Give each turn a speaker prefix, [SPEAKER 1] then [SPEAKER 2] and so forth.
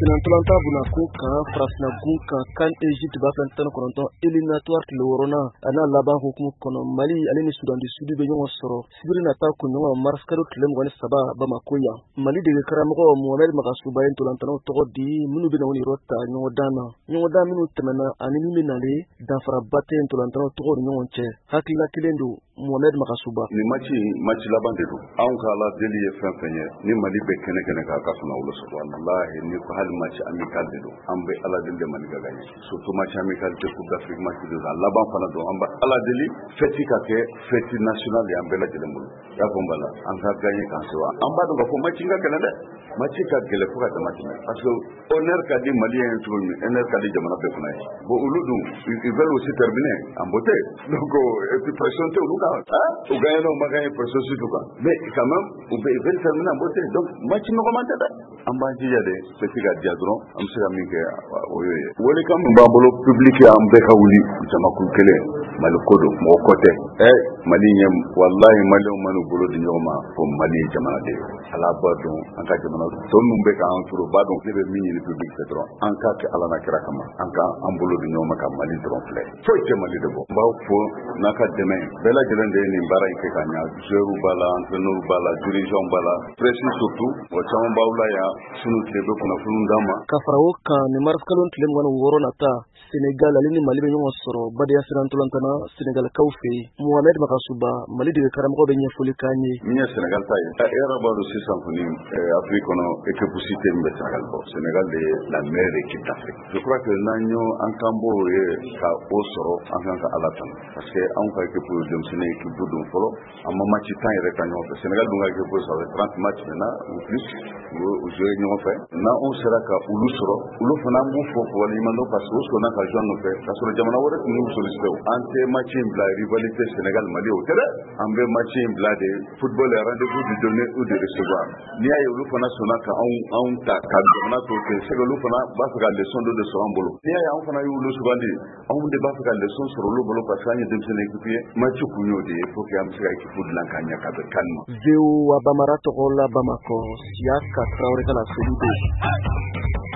[SPEAKER 1] Sinantolanta Bunakuka, Frasnaguka, Kan Egypte Baflantan Koronto, éliminatoire le Worona, Ana Laba Hukumu Mali, Alini Sudan du Sud, Beyon Soro, Sibrinata Kuno, Marskaro Tlem Saba, Bamakoya, Mali de Karamo, Mohamed Magasuba, Tolantano Todi, Munubinoni Rota, Nyoda Minutemana, Animinale, Dafra Bate, Tolantano Toro Nyonche, Hakila Kilendo, Mohamed Magasuba.
[SPEAKER 2] Ni machi laban de do. An ka la deli ye fɛn fɛn ye. Ni Mali bɛ kɛnɛ kɛnɛ ka sɔnna wolo sɔrɔ. Wallahi ni ko hali machi amical de do. An bɛ ala deli de Mali ka gagner. Surtout machi amical de Coupe d'Afrique machi de la laban fana do. An bɛ ala deli fête ka kɛ fête nationale ye an bɛɛ lajɛlen bolo. Ya fɔ n bala an ka gagner kan se wa. An b'a dɔn ka fɔ machi ka gɛlɛn dɛ. Machi ka gɛlɛn fo ka dama tɛmɛ. Parce que honneur ka di Malien ye cogo min, honneur ka di jamana bɛɛ fana ye. Bon olu dun ils veulent aussi terminer en beauté. Donc et puis pression tɛ olu kan. Non, ma gagné processus tout cas. Mais quand même, on peut terminer en beauté. Donc, match normalement, en banque, il y a des petits gars diadrons, on sait à minke, oui. Wole kam mbambolo public en beka wuli, jama kukele, malukodo, mo côté. Mali nyem, wallahi mali o manu bolo di nyoma, ko mali jamana de. Ala badon, anka jamana, ton mbeka en turu badon, lebe mini le public cetron, anka ke ala na kira kama, anka ambolo di nyoma ka mali dron fle. Foi ke mali de bo. Bawo fo naka demain, bela gelende ni bara ike kanya, jeru bala, entraîneur bala, dirigeant bala, précis surtout, o chama baula ya sunu tebe kuna funu ndama.
[SPEAKER 1] Kafrawo kan ni maraskalon tlem wana woro nata Senegal alini Mali be nyongo soro bade ya Sinantolantana Senegal kaufe Mohamed Magasuba Mali de karamgo be nyefuli kanye.
[SPEAKER 2] Minya Senegal tayi. Era balo sisan funi Afrique no équipe cité mbe Senegal bo. Senegal de la meilleure équipe d'Afrique. Je crois que nanyo ankambo e ka osoro anka alatan. Parce que an ka équipe de Msene équipe do folo amma match tan ere kanyo. Senegal dunga équipe ça fait 30 matchs maintenant ou plus. Au jeu ñoo fait. Na on sera ka ulu soro. Ulu fana mu fo wali mando parce que na ka jono fait. Parce que jamana wore ñu sollicité. Ante match bla rivalité Sénégal Mali au terrain. Ambe match bla de football et rendez-vous de donner ou de recevoir. Ni ay ulu fana sona ka on ta ka jamana to que c'est ulu fana ba fa leçon de Sorambolo. Ni ay on fana ulu subandi. On de ba fa leçon sur le bolo parce que dem sene équipe match ku ñu de faut que am sera équipe de lankanya ka kalma.
[SPEAKER 1] Zeu abamarato gola bamako siaka traore kala sulude.